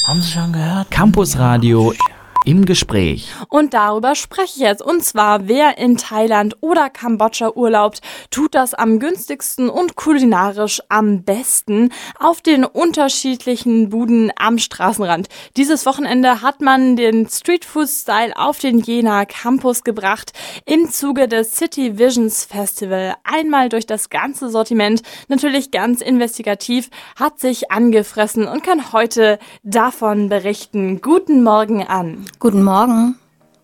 Haben Sie schon gehört? Campus Radio im Gespräch. Und darüber spreche ich jetzt. Und zwar, wer in Thailand oder Kambodscha urlaubt, tut das am günstigsten und kulinarisch am besten auf den unterschiedlichen Buden am Straßenrand. Dieses Wochenende hat man den Streetfood-Style auf den Jena Campus gebracht im Zuge des City Visions Festival. Einmal durch das ganze Sortiment, natürlich ganz investigativ, hat sich angefressen und kann heute davon berichten. Guten Morgen an. Guten Morgen.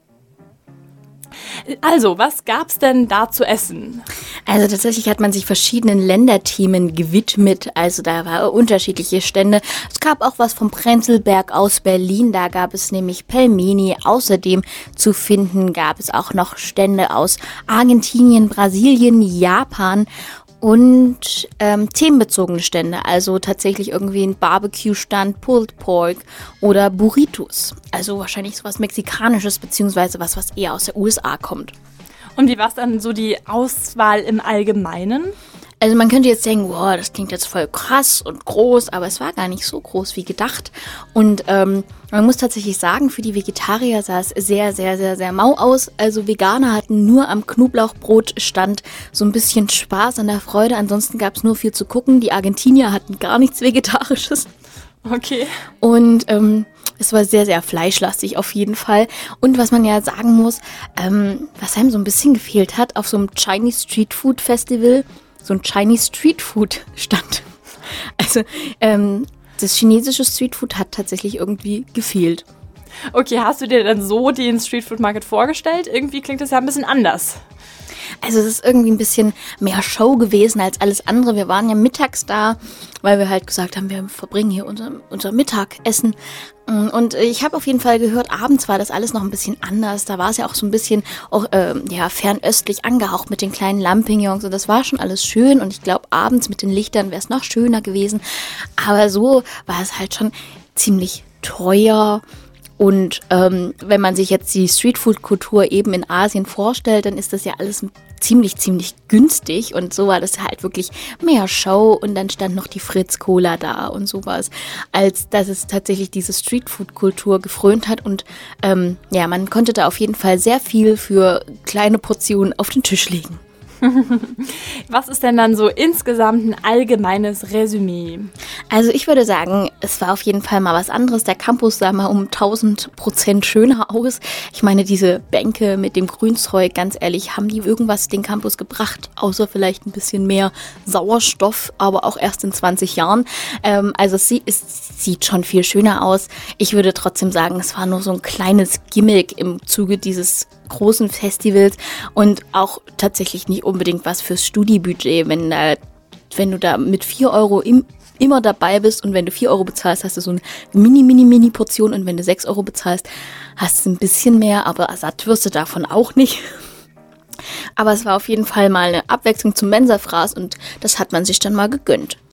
Also, was gab's denn da zu essen? Also tatsächlich hat man sich verschiedenen Länderthemen gewidmet. Also da waren unterschiedliche Stände. Es gab auch was vom Prenzlberg aus Berlin. Da gab es nämlich Pelmeni. Außerdem zu finden gab es auch noch Stände aus Argentinien, Brasilien, Japan und themenbezogene Stände, also tatsächlich irgendwie ein Barbecue-Stand, Pulled Pork oder Burritos. Also wahrscheinlich sowas Mexikanisches, beziehungsweise was eher aus der USA kommt. Und wie war es dann so die Auswahl im Allgemeinen? Also man könnte jetzt denken, wow, das klingt jetzt voll krass und groß, aber es war gar nicht so groß wie gedacht. Und man muss tatsächlich sagen, für die Vegetarier sah es sehr, sehr, sehr, sehr mau aus. Also Veganer hatten nur am Knoblauchbrotstand so ein bisschen Spaß an der Freude. Ansonsten gab es nur viel zu gucken. Die Argentinier hatten gar nichts Vegetarisches. Okay. Und es war sehr, sehr fleischlastig auf jeden Fall. Und was man ja sagen muss, was einem so ein bisschen gefehlt hat auf so einem Chinese Street Food Festival, so ein Chinese Street Food stand. Also das chinesische Street Food hat tatsächlich irgendwie gefehlt. Okay, hast du dir dann so den Street Food Market vorgestellt? Irgendwie klingt das ja ein bisschen anders. Also es ist irgendwie ein bisschen mehr Show gewesen als alles andere. Wir waren ja mittags da, weil wir halt gesagt haben, wir verbringen hier unser Mittagessen. Und ich habe auf jeden Fall gehört, abends war das alles noch ein bisschen anders. Da war es ja auch so ein bisschen auch fernöstlich angehaucht mit den kleinen Lampignons. Und das war schon alles schön. Und ich glaube, abends mit den Lichtern wäre es noch schöner gewesen. Aber so war es halt schon ziemlich teuer. Und wenn man sich jetzt die Streetfood-Kultur eben in Asien vorstellt, dann ist das ja alles ziemlich, ziemlich günstig. Und so war das halt wirklich mehr Show. Und dann stand noch die Fritz-Cola da und sowas, als dass es tatsächlich diese Streetfood-Kultur gefrönt hat. Und man konnte da auf jeden Fall sehr viel für kleine Portionen auf den Tisch legen. Was ist denn dann so insgesamt ein allgemeines Resümee? Also ich würde sagen, es war auf jeden Fall mal was anderes. Der Campus sah mal um 1000% schöner aus. Ich meine, diese Bänke mit dem Grünzeug, ganz ehrlich, haben die irgendwas den Campus gebracht? Außer vielleicht ein bisschen mehr Sauerstoff, aber auch erst in 20 Jahren. Also es sieht schon viel schöner aus. Ich würde trotzdem sagen, es war nur so ein kleines Gimmick im Zuge dieses großen Festivals und auch tatsächlich nicht unbedingt was fürs Studiebudget, wenn du da mit 4 Euro immer dabei bist und wenn du 4 Euro bezahlst, hast du so eine mini Portion und wenn du 6 Euro bezahlst, hast du ein bisschen mehr, aber satt wirst du davon auch nicht. Aber es war auf jeden Fall mal eine Abwechslung zum Mensafraß und das hat man sich dann mal gegönnt.